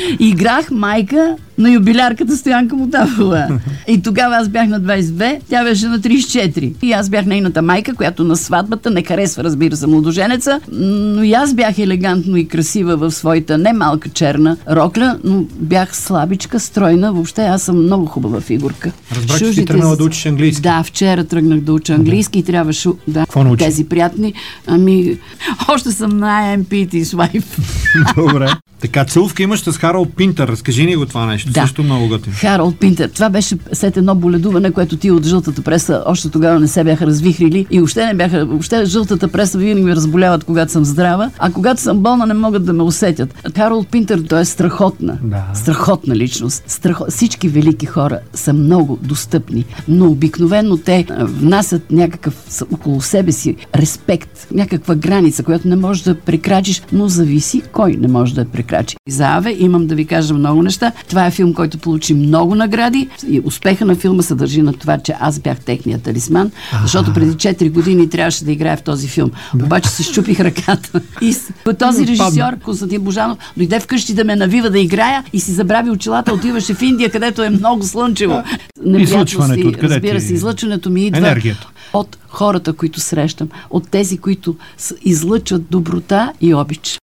Играх майка на юбилярката Стоянка Мотавова. И тогава аз бях на 22, тя беше на 34. И аз бях нейната майка, която на сватбата не харесва, разбира се, младоженеца, но и аз бях елегантно и красива в своята не малка черна рокля, но бях слабичка, стройна. Въобще аз съм много хубава фигурка. Разбрах, че ти тръгнала да учиш английски. Да, вчера тръгнах да уча английски и трябваше тези приятни. Още съм на IMPT's wife. Добре. Така, целувка имаш с Харолд Пинтър. Разкажи ни го това нещо. Да. Също много готино. Харолд Пинтър. Това беше след едно боледуване, което ти от жълтата преса още тогава не се бяха развихрили и въобще жълтата преса винаги ме разболяват, когато съм здрава, а когато съм болна не могат да ме усетят. Харолд Пинтър, той е страхотна личност. Всички велики хора са много достъпни, но обикновено те внасят някакъв около себе си респект, някаква граница, която не можеш да прекрачиш, но зависи кой не може да я прекрачи. За Аве имам да ви кажа много неща. Това е филм, който получи много награди и успеха на филма се държи на това, че аз бях техният талисман, защото преди 4 години трябваше да играя в този филм. Обаче се щупих ръката. И този режисьор, Константин Божанов, дойде вкъщи да ме навива да играя и си забрави очилата, отиваше в Индия, където е много слънчево. Излъчването, разбира се, излъчването ми идва енергията от хората, които срещам, от тези, които излъчват доброта и обич.